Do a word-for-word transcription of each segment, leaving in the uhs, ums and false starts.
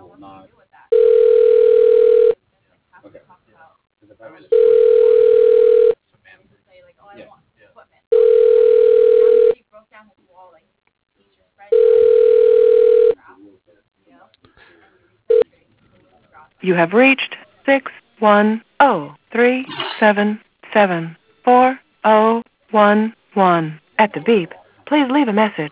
You have reached six one zero three seven seven four zero one one. At the beep, please leave a message.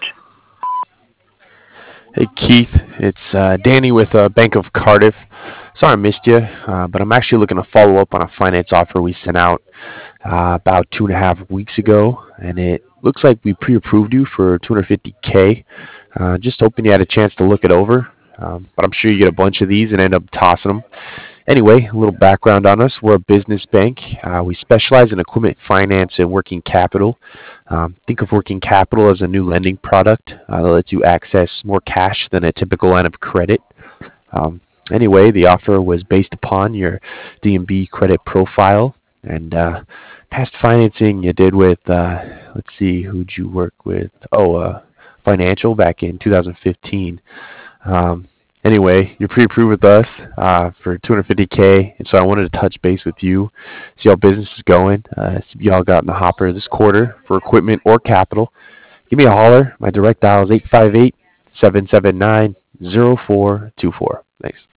Hey Keith, it's uh, Danny with uh, Bank of Cardiff. Sorry I missed you, uh, but I'm actually looking to follow up on a finance offer we sent out uh, about two and a half weeks ago, and it looks like we pre-approved you for two hundred fifty K. Uh, just hoping you had a chance to look it over, um, but I'm sure you get a bunch of these and end up tossing them. Anyway, a little background on us. We're a business bank. Uh, we specialize in equipment finance and working capital. Um, think of working capital as a new lending product uh, that lets you access more cash than a typical line of credit. Um, anyway, the offer was based upon your D and B credit profile and uh, past financing you did with, uh, let's see, who'd you work with? Oh, uh, Financial back in two thousand fifteen. Um, anyway, you're pre-approved with us uh, for two hundred fifty K, and so I wanted to touch base with you, see how business is going, uh, see if y'all got in the hopper this quarter for equipment or capital. Give me a holler. My direct dial is eight five eight, seven seven nine, zero four two four. Thanks.